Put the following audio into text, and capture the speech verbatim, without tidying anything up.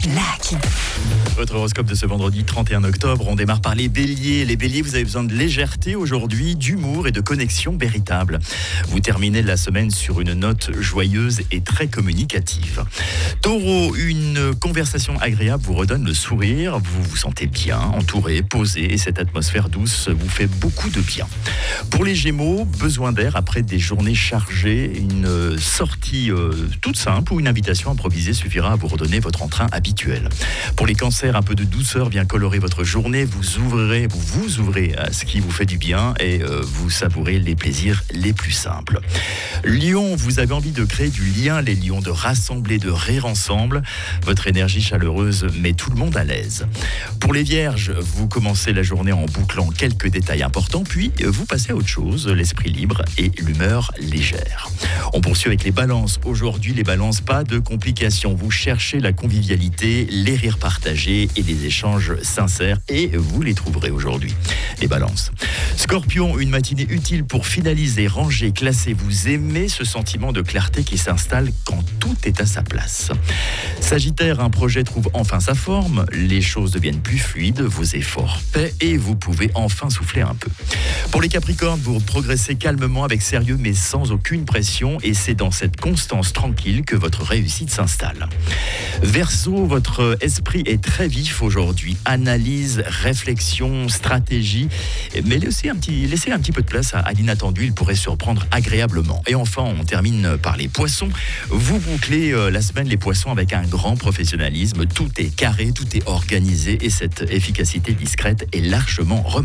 Lucky. Votre horoscope de ce vendredi trente et un octobre, on démarre par les béliers. Les béliers, vous avez besoin de légèreté aujourd'hui, d'humour et de connexion véritable. Vous terminez la semaine sur une note joyeuse et très communicative. Taureau, une conversation agréable vous redonne le sourire. Vous vous sentez bien, entouré, posé et cette atmosphère douce vous fait beaucoup de bien. Pour les gémeaux, besoin d'air après des journées chargées. Une sortie euh, toute simple ou une invitation improvisée suffira à vous redonner votre entrain habituel. Pour les cancers, un peu de douceur vient colorer votre journée. Vous ouvrez, vous vous ouvrez à ce qui vous fait du bien et euh, vous savourez les plaisirs les plus simples. Lion, vous avez envie de créer du lien, les lions, de rassembler, de rire ensemble. Votre énergie chaleureuse met tout le monde à l'aise. Pour les vierges, vous commencez la journée en bouclant quelques détails importants, puis vous passez à autre chose, l'esprit libre et l'humeur légère. On poursuit avec les balances. Aujourd'hui, les balances, pas de complications. Vous cherchez la convivialité, les rires partagés et des échanges sincères et vous les trouverez aujourd'hui. Les balances. Scorpion, une matinée utile pour finaliser, ranger, classer. Vous aimez ce sentiment de clarté qui s'installe quand tout est à sa place. Sagittaire, un projet trouve enfin sa forme. Les choses deviennent plus fluides, vos efforts paient et vous pouvez enfin souffler un peu. Pour les Capricornes, vous progressez calmement avec sérieux mais sans aucune pression et c'est dans cette constance tranquille que votre réussite s'installe. Verseau, votre esprit est très vif aujourd'hui. Analyse, réflexion, stratégie, mais laissez un petit, laissez un petit peu de place à, à l'inattendu, il pourrait surprendre agréablement. Et enfin, on termine par les poissons. Vous bouclez euh, la semaine les poissons avec un grand professionnalisme. Tout est carré, tout est organisé et cette efficacité discrète est largement remarquable.